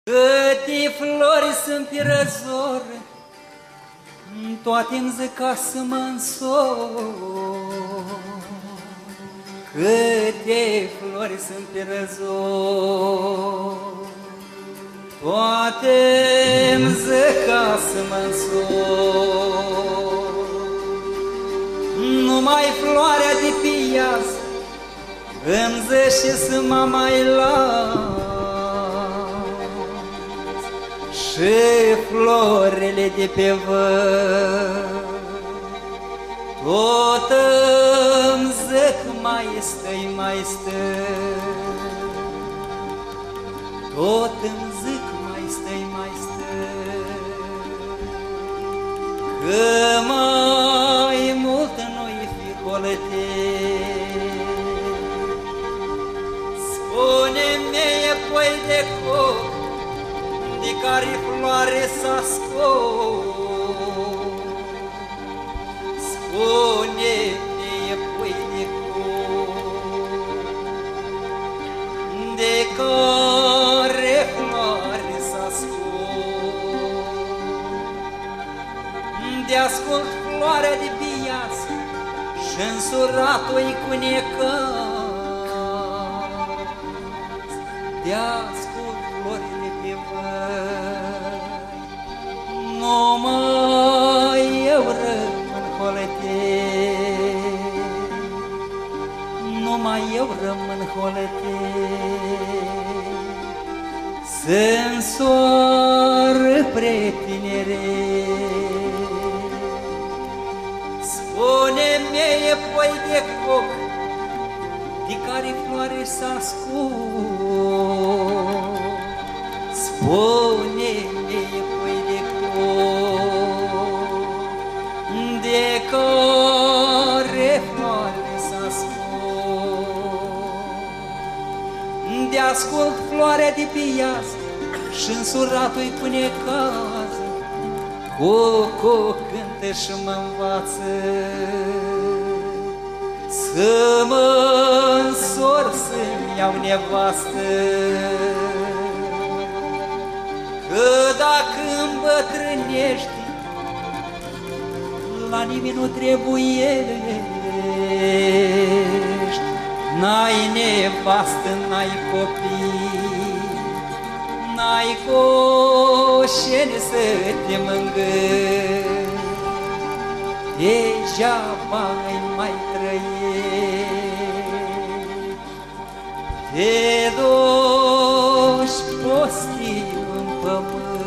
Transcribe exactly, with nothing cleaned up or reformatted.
Câte flori sunt pe răzor, toate-mi zic ca să mă însor. Câte flori sunt pe răzor, toate-mi zic ca să mă însor. Numai floarea de pe iaz îmi zice să mă mai las, și florile de pe văr tot îmi zic mai stai, mai stai. Tot îmi zic mai stai, mai stai, că mai mult nu-i fi coletet. Spune-mi, poi de coc, de care floare s-a scos. Spune-mi, pui de coc, de care floare s-a scos. De ascult floarea de bias și însurat-o-i cu necaz. De ascult florile pe văr, numai eu rămân holetet. Numai eu rămân holetet, să-mi soară pretineret. Spune-mi, poi de coc, de care floare s-a scos. Spune-mi, poi de coc, de care floare s-a scos. De ascult floarea de pe iaz și însurat-o-i cu necaz. Coco cântă și mă învață să mă însor, să-mi iau nevastă. Că dacă îmbătrânești, la nimeni nu trebuiești. N-ai nevastă, n-ai copii, n-ai coșeni să te mângâi. Degeaba ai mai trăiești, te duci postiu în pământ.